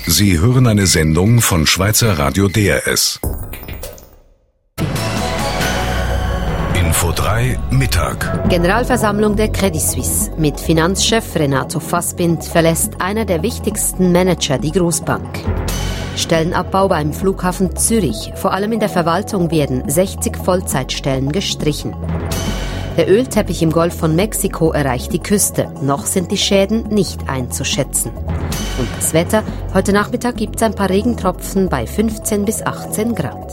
Sie hören eine Sendung von Schweizer Radio DRS. Info 3 Mittag. Generalversammlung der Credit Suisse. Mit Finanzchef Renato Fassbind verlässt einer der wichtigsten Manager die Großbank. Stellenabbau beim Flughafen Zürich. Vor allem in der Verwaltung werden 60 Vollzeitstellen gestrichen. Der Ölteppich im Golf von Mexiko erreicht die Küste. Noch sind die Schäden nicht einzuschätzen. Und das Wetter? Heute Nachmittag gibt es ein paar Regentropfen bei 15 bis 18 Grad.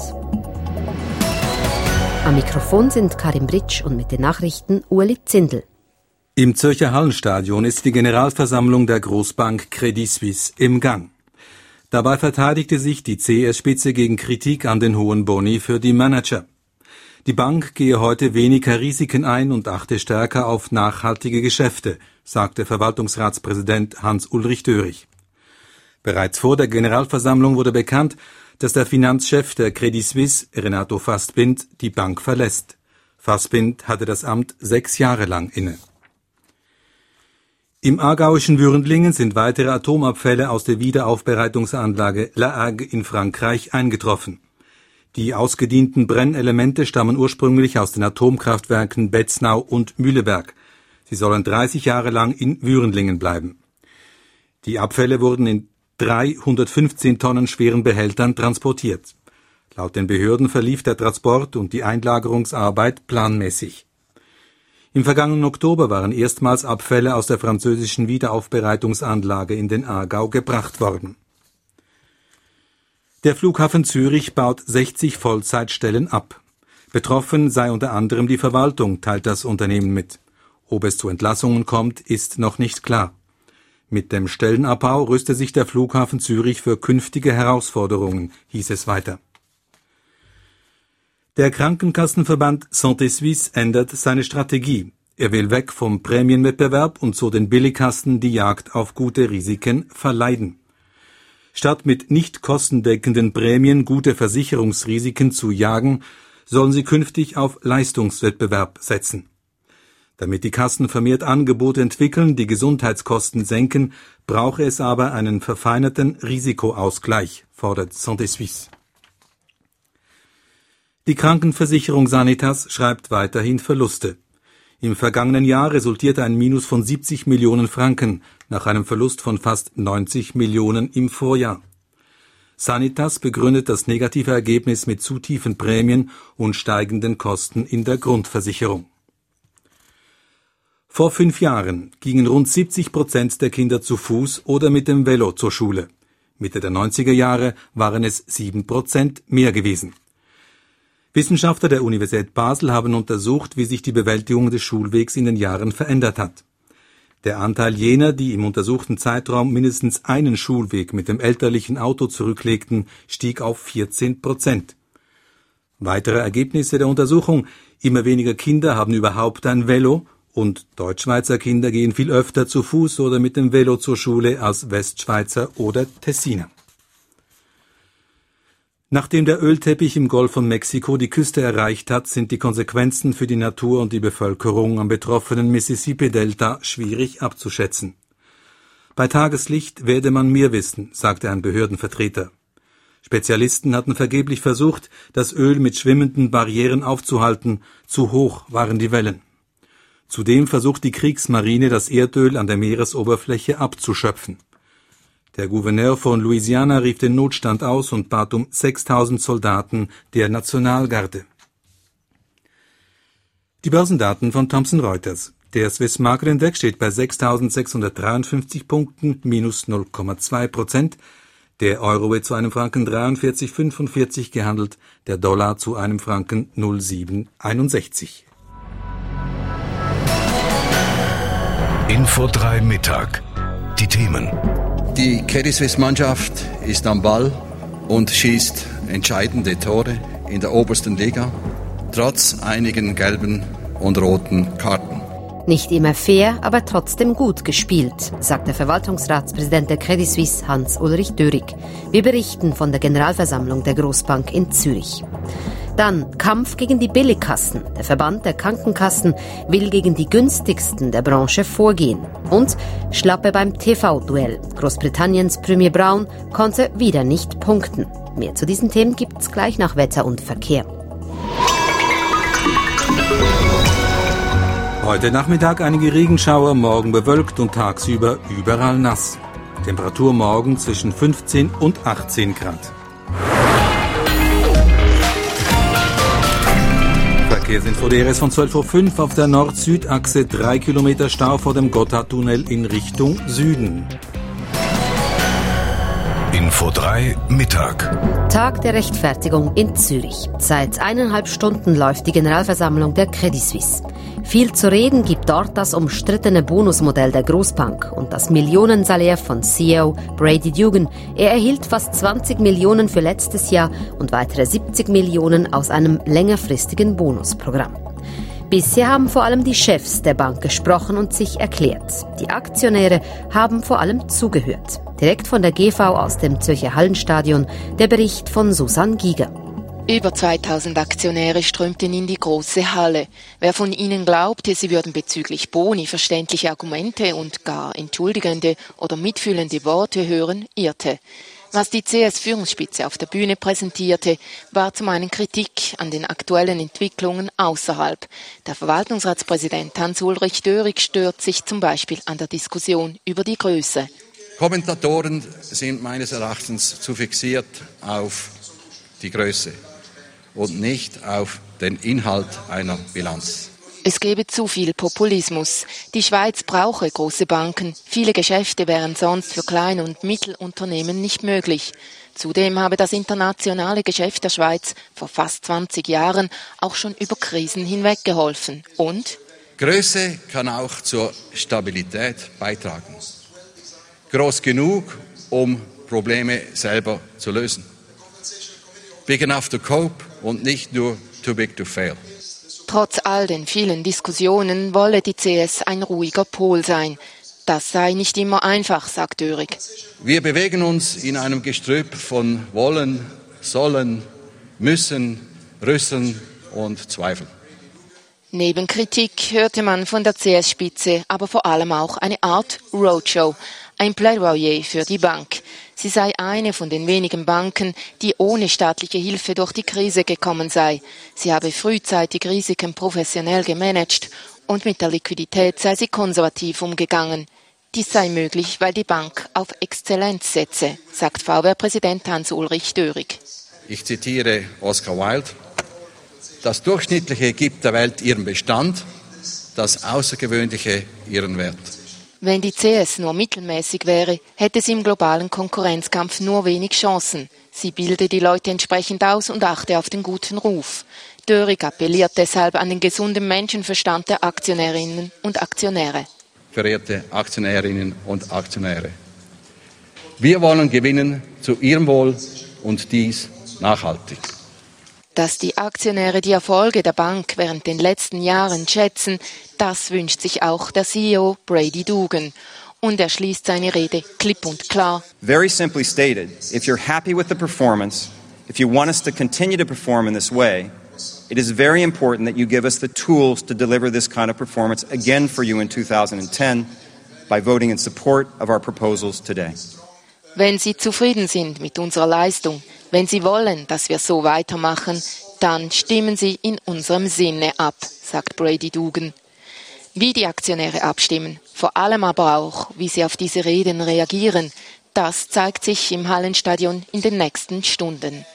Am Mikrofon sind Karin Britsch und mit den Nachrichten Ueli Zindel. Im Zürcher Hallenstadion ist die Generalversammlung der Großbank Credit Suisse im Gang. Dabei verteidigte sich die CS-Spitze gegen Kritik an den hohen Boni für die Manager. Die Bank gehe heute weniger Risiken ein und achte stärker auf nachhaltige Geschäfte, sagte Verwaltungsratspräsident Hans-Ulrich Dörig. Bereits vor der Generalversammlung wurde bekannt, dass der Finanzchef der Credit Suisse, Renato Fassbind, die Bank verlässt. Fassbind hatte das Amt 6 Jahre lang inne. Im aargauischen Würendlingen sind weitere Atomabfälle aus der Wiederaufbereitungsanlage La Hague in Frankreich eingetroffen. Die ausgedienten Brennelemente stammen ursprünglich aus den Atomkraftwerken Betznau und Mühleberg. Sie sollen 30 Jahre lang in Würendlingen bleiben. Die Abfälle wurden in 315 Tonnen schweren Behältern transportiert. Laut den Behörden verlief der Transport und die Einlagerungsarbeit planmäßig. Im vergangenen Oktober waren erstmals Abfälle aus der französischen Wiederaufbereitungsanlage in den Aargau gebracht worden. Der Flughafen Zürich baut 60 Vollzeitstellen ab. Betroffen sei unter anderem die Verwaltung, teilt das Unternehmen mit. Ob es zu Entlassungen kommt, ist noch nicht klar. Mit dem Stellenabbau rüste sich der Flughafen Zürich für künftige Herausforderungen, hieß es weiter. Der Krankenkassenverband Santé Suisse ändert seine Strategie. Er will weg vom Prämienwettbewerb und so den Billigkassen die Jagd auf gute Risiken verleiden. Statt mit nicht kostendeckenden Prämien gute Versicherungsrisiken zu jagen, sollen sie künftig auf Leistungswettbewerb setzen. Damit die Kassen vermehrt Angebote entwickeln, die Gesundheitskosten senken, brauche es aber einen verfeinerten Risikoausgleich, fordert Santé Suisse. Die Krankenversicherung Sanitas schreibt weiterhin Verluste. Im vergangenen Jahr resultierte ein Minus von 70 Millionen Franken nach einem Verlust von fast 90 Millionen im Vorjahr. Sanitas begründet das negative Ergebnis mit zu tiefen Prämien und steigenden Kosten in der Grundversicherung. Vor 5 Jahren gingen rund 70% der Kinder zu Fuß oder mit dem Velo zur Schule. Mitte der 90er Jahre waren es 7% mehr gewesen. Wissenschaftler der Universität Basel haben untersucht, wie sich die Bewältigung des Schulwegs in den Jahren verändert hat. Der Anteil jener, die im untersuchten Zeitraum mindestens einen Schulweg mit dem elterlichen Auto zurücklegten, stieg auf 14%. Weitere Ergebnisse der Untersuchung: immer weniger Kinder haben überhaupt ein Velo und Deutschschweizer Kinder gehen viel öfter zu Fuß oder mit dem Velo zur Schule als Westschweizer oder Tessiner. Nachdem der Ölteppich im Golf von Mexiko die Küste erreicht hat, sind die Konsequenzen für die Natur und die Bevölkerung am betroffenen Mississippi-Delta schwierig abzuschätzen. Bei Tageslicht werde man mehr wissen, sagte ein Behördenvertreter. Spezialisten hatten vergeblich versucht, das Öl mit schwimmenden Barrieren aufzuhalten, zu hoch waren die Wellen. Zudem versucht die Kriegsmarine, das Erdöl an der Meeresoberfläche abzuschöpfen. Der Gouverneur von Louisiana rief den Notstand aus und bat um 6.000 Soldaten der Nationalgarde. Die Börsendaten von Thomson Reuters. Der Swiss Market Index steht bei 6.653 Punkten, minus 0,2%. Der Euro wird zu einem Franken 43,45 gehandelt, der Dollar zu einem Franken 0,761. Info 3 Mittag. Die Themen. Die Credit Suisse Mannschaft ist am Ball und schießt entscheidende Tore in der obersten Liga, trotz einigen gelben und roten Karten. Nicht immer fair, aber trotzdem gut gespielt, sagt der Verwaltungsratspräsident der Credit Suisse Hans-Ulrich Dörig. Wir berichten von der Generalversammlung der Großbank in Zürich. Dann Kampf gegen die Billigkassen. Der Verband der Krankenkassen will gegen die günstigsten der Branche vorgehen. Und Schlappe beim TV-Duell. Großbritanniens Premier Brown konnte wieder nicht punkten. Mehr zu diesen Themen gibt's gleich nach Wetter und Verkehr. Heute Nachmittag einige Regenschauer, morgen bewölkt und tagsüber überall nass. Temperatur morgen zwischen 15 und 18 Grad. Verkehrsinfo DRS von 12.05 Uhr auf der Nord-Süd-Achse 3 Kilometer Stau vor dem Gotthardtunnel in Richtung Süden. Info 3 Mittag. Tag der Rechtfertigung in Zürich. Seit 1,5 Stunden läuft die Generalversammlung der Credit Suisse. Viel zu reden gibt dort das umstrittene Bonusmodell der Großbank und das Millionensalär von CEO Brady Dugan. Er erhielt fast 20 Millionen für letztes Jahr und weitere 70 Millionen aus einem längerfristigen Bonusprogramm. Bisher haben vor allem die Chefs der Bank gesprochen und sich erklärt. Die Aktionäre haben vor allem zugehört. Direkt von der GV aus dem Zürcher Hallenstadion der Bericht von Susanne Giger. Über 2000 Aktionäre strömten in die große Halle. Wer von ihnen glaubte, sie würden bezüglich Boni verständliche Argumente und gar entschuldigende oder mitfühlende Worte hören, irrte. Was die CS-Führungsspitze auf der Bühne präsentierte, war zum einen Kritik an den aktuellen Entwicklungen außerhalb. Der Verwaltungsratspräsident Hans-Ulrich Dörig stört sich zum Beispiel an der Diskussion über die Größe. Kommentatoren sind meines Erachtens zu fixiert auf die Größe und nicht auf den Inhalt einer Bilanz. Es gebe zu viel Populismus. Die Schweiz brauche große Banken. Viele Geschäfte wären sonst für Klein- und Mittelunternehmen nicht möglich. Zudem habe das internationale Geschäft der Schweiz vor fast 20 Jahren auch schon über Krisen hinweg geholfen. Und? Größe kann auch zur Stabilität beitragen. Groß genug, um Probleme selber zu lösen. Big enough to cope und nicht nur too big to fail. Trotz all den vielen Diskussionen wolle die CS ein ruhiger Pol sein. Das sei nicht immer einfach, sagt Dörig. Wir bewegen uns in einem Gestrüpp von Wollen, Sollen, Müssen, Rüsseln und Zweifeln. Neben Kritik hörte man von der CS-Spitze aber vor allem auch eine Art Roadshow, ein Plädoyer für die Bank. Sie sei eine von den wenigen Banken, die ohne staatliche Hilfe durch die Krise gekommen sei. Sie habe frühzeitig Risiken professionell gemanagt und mit der Liquidität sei sie konservativ umgegangen. Dies sei möglich, weil die Bank auf Exzellenz setze, sagt VR-Präsident Hans-Ulrich Dörig. Ich zitiere Oscar Wilde: Das Durchschnittliche gibt der Welt ihren Bestand, das Außergewöhnliche ihren Wert. Wenn die CS nur mittelmäßig wäre, hätte sie im globalen Konkurrenzkampf nur wenig Chancen. Sie bilde die Leute entsprechend aus und achte auf den guten Ruf. Dörig appelliert deshalb an den gesunden Menschenverstand der Aktionärinnen und Aktionäre. Verehrte Aktionärinnen und Aktionäre, wir wollen gewinnen zu Ihrem Wohl und dies nachhaltig. Dass die Aktionäre die Erfolge der Bank während den letzten Jahren schätzen, das wünscht sich auch der CEO Brady Dugan. Und er schließt seine Rede klipp und klar. Very simply stated, if you're happy with the performance, if you want us to continue to perform in this way, it is very important that you give us the tools to deliver this kind of performance again for you in 2010 by voting in support of our proposals today. Wenn Sie zufrieden sind mit unserer Leistung, wenn Sie wollen, dass wir so weitermachen, dann stimmen Sie in unserem Sinne ab, sagt Brady Dugan. Wie die Aktionäre abstimmen, vor allem aber auch, wie sie auf diese Reden reagieren, das zeigt sich im Hallenstadion in den nächsten Stunden.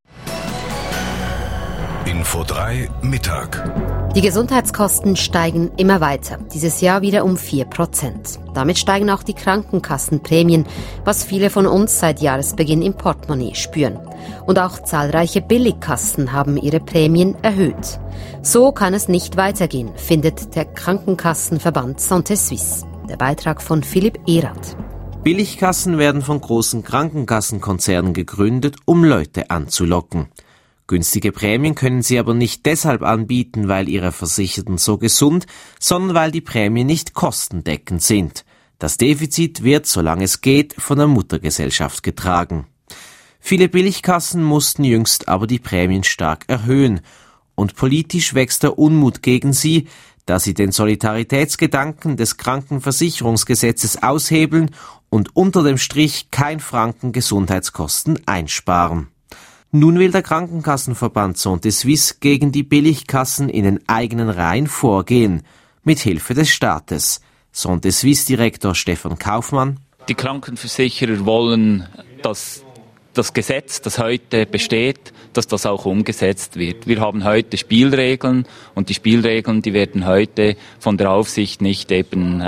Info 3 Mittag. Die Gesundheitskosten steigen immer weiter, dieses Jahr wieder um 4%. Damit steigen auch die Krankenkassenprämien, was viele von uns seit Jahresbeginn im Portemonnaie spüren. Und auch zahlreiche Billigkassen haben ihre Prämien erhöht. So kann es nicht weitergehen, findet der Krankenkassenverband Santé Suisse. Der Beitrag von Philipp Erath. Billigkassen werden von großen Krankenkassenkonzernen gegründet, um Leute anzulocken. Günstige Prämien können sie aber nicht deshalb anbieten, weil ihre Versicherten so gesund, sondern weil die Prämien nicht kostendeckend sind. Das Defizit wird, solange es geht, von der Muttergesellschaft getragen. Viele Billigkassen mussten jüngst aber die Prämien stark erhöhen. Und politisch wächst der Unmut gegen sie, da sie den Solidaritätsgedanken des Krankenversicherungsgesetzes aushebeln und unter dem Strich kein Franken Gesundheitskosten einsparen. Nun will der Krankenkassenverband Santé Suisse gegen die Billigkassen in den eigenen Reihen vorgehen, mit Hilfe des Staates. Santé Suisse Direktor Stefan Kaufmann: Die Krankenversicherer wollen, dass das Gesetz, das heute besteht, dass das auch umgesetzt wird. Wir haben heute Spielregeln und die Spielregeln, die werden heute von der Aufsicht nicht eben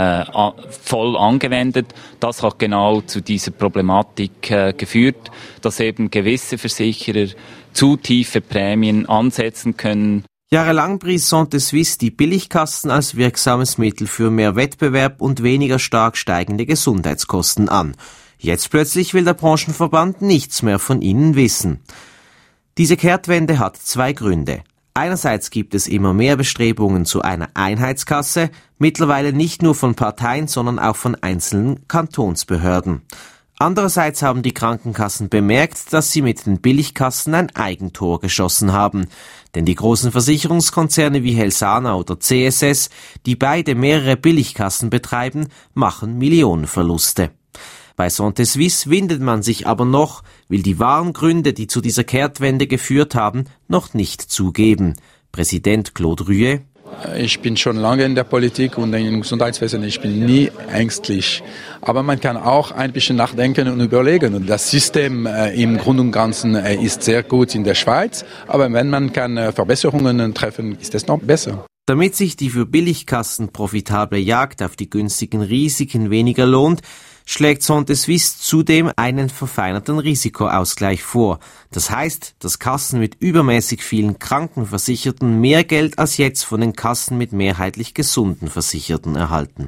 voll angewendet. Das hat genau zu dieser Problematik geführt, dass eben gewisse Versicherer zu tiefe Prämien ansetzen können. Jahrelang pries Santé Suisse die Billigkassen als wirksames Mittel für mehr Wettbewerb und weniger stark steigende Gesundheitskosten an. Jetzt plötzlich will der Branchenverband nichts mehr von ihnen wissen. Diese Kehrtwende hat zwei Gründe. Einerseits gibt es immer mehr Bestrebungen zu einer Einheitskasse, mittlerweile nicht nur von Parteien, sondern auch von einzelnen Kantonsbehörden. Andererseits haben die Krankenkassen bemerkt, dass sie mit den Billigkassen ein Eigentor geschossen haben. Denn die großen Versicherungskonzerne wie Helsana oder CSS, die beide mehrere Billigkassen betreiben, machen Millionenverluste. Bei Santé Suisse windet man sich aber noch, will die wahren Gründe, die zu dieser Kehrtwende geführt haben, noch nicht zugeben. Präsident Claude Ruet: Ich bin schon lange in der Politik und im Gesundheitswesen, ich bin nie ängstlich. Aber man kann auch ein bisschen nachdenken und überlegen. Und das System im Grunde und Ganzen ist sehr gut in der Schweiz, aber wenn man kann Verbesserungen treffen, ist es noch besser. Damit sich die für Billigkassen profitable Jagd auf die günstigen Risiken weniger lohnt, schlägt Santé Suisse zudem einen verfeinerten Risikoausgleich vor. Das heißt, dass Kassen mit übermäßig vielen Krankenversicherten mehr Geld als jetzt von den Kassen mit mehrheitlich gesunden Versicherten erhalten.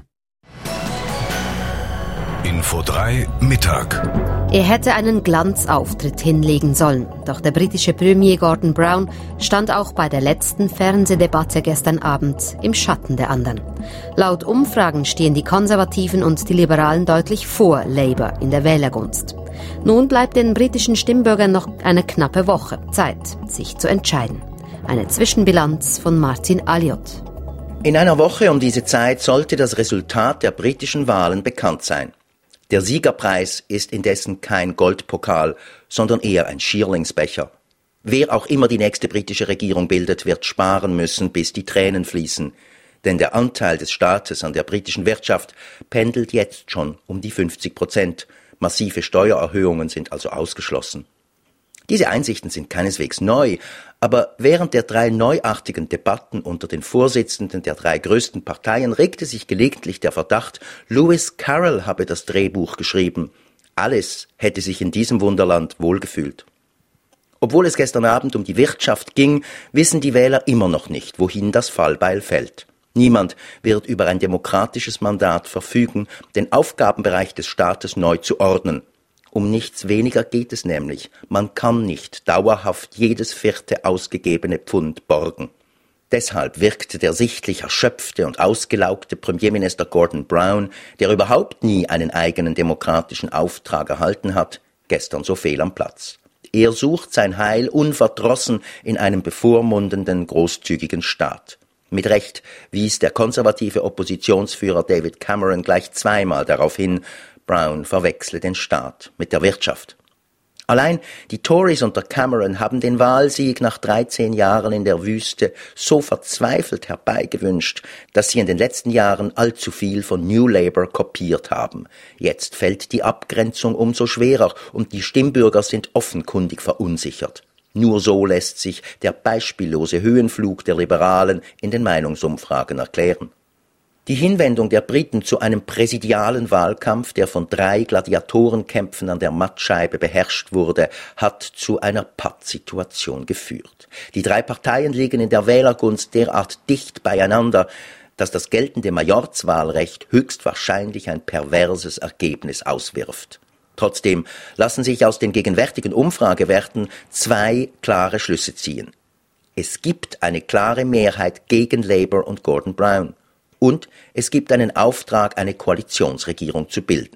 Info 3 Mittag. Er hätte einen Glanzauftritt hinlegen sollen. Doch der britische Premier Gordon Brown stand auch bei der letzten Fernsehdebatte gestern Abend im Schatten der anderen. Laut Umfragen stehen die Konservativen und die Liberalen deutlich vor Labour in der Wählergunst. Nun bleibt den britischen Stimmbürgern noch eine knappe Woche Zeit, sich zu entscheiden. Eine Zwischenbilanz von Martin Alliot. In einer Woche um diese Zeit sollte das Resultat der britischen Wahlen bekannt sein. Der Siegerpreis ist indessen kein Goldpokal, sondern eher ein Schierlingsbecher. Wer auch immer die nächste britische Regierung bildet, wird sparen müssen, bis die Tränen fließen. Denn der Anteil des Staates an der britischen Wirtschaft pendelt jetzt schon um die 50%. Massive Steuererhöhungen sind also ausgeschlossen. Diese Einsichten sind keineswegs neu, aber während der 3 neuartigen Debatten unter den Vorsitzenden der 3 größten Parteien regte sich gelegentlich der Verdacht, Lewis Carroll habe das Drehbuch geschrieben. Alice hätte sich in diesem Wunderland wohlgefühlt. Obwohl es gestern Abend um die Wirtschaft ging, wissen die Wähler immer noch nicht, wohin das Fallbeil fällt. Niemand wird über ein demokratisches Mandat verfügen, den Aufgabenbereich des Staates neu zu ordnen. Um nichts weniger geht es nämlich. Man kann nicht dauerhaft jedes 4. ausgegebene Pfund borgen. Deshalb wirkte der sichtlich erschöpfte und ausgelaugte Premierminister Gordon Brown, der überhaupt nie einen eigenen demokratischen Auftrag erhalten hat, gestern so fehl am Platz. Er sucht sein Heil unverdrossen in einem bevormundenden, großzügigen Staat. Mit Recht wies der konservative Oppositionsführer David Cameron gleich zweimal darauf hin, Brown verwechsle den Staat mit der Wirtschaft. Allein die Tories unter Cameron haben den Wahlsieg nach 13 Jahren in der Wüste so verzweifelt herbeigewünscht, dass sie in den letzten Jahren allzu viel von New Labour kopiert haben. Jetzt fällt die Abgrenzung umso schwerer und die Stimmbürger sind offenkundig verunsichert. Nur so lässt sich der beispiellose Höhenflug der Liberalen in den Meinungsumfragen erklären. Die Hinwendung der Briten zu einem präsidialen Wahlkampf, der von 3 Gladiatorenkämpfen an der Mattscheibe beherrscht wurde, hat zu einer Pattsituation geführt. Die 3 Parteien liegen in der Wählergunst derart dicht beieinander, dass das geltende Majorzwahlrecht höchstwahrscheinlich ein perverses Ergebnis auswirft. Trotzdem lassen sich aus den gegenwärtigen Umfragewerten 2 klare Schlüsse ziehen. Es gibt eine klare Mehrheit gegen Labour und Gordon Brown. Und es gibt einen Auftrag, eine Koalitionsregierung zu bilden.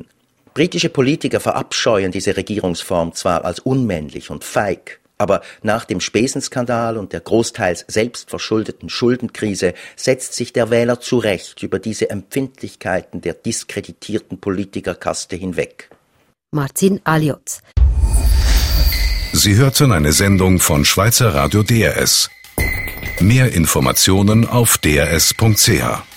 Britische Politiker verabscheuen diese Regierungsform zwar als unmännlich und feig, aber nach dem Spesenskandal und der großteils selbstverschuldeten Schuldenkrise setzt sich der Wähler zu Recht über diese Empfindlichkeiten der diskreditierten Politikerkaste hinweg. Martin Alliot. Sie hörten eine Sendung von Schweizer Radio DRS. Mehr Informationen auf drs.ch.